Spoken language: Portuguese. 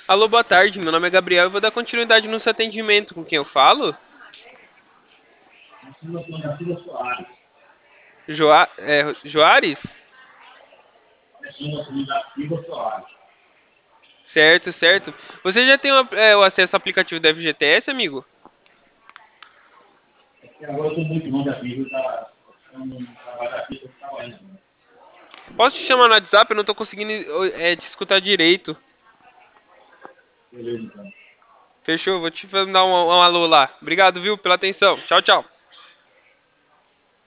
Alô, boa tarde. Meu nome é Gabriel. Eu vou dar continuidade no seu atendimento. Com quem eu falo? Joares? Certo, certo. Você já tem o acesso ao aplicativo da FGTS, amigo? Posso te chamar no WhatsApp? Eu não tô conseguindo te escutar direito. Fechou? Vou te dar um alô lá. Obrigado, viu, pela atenção. Tchau, tchau.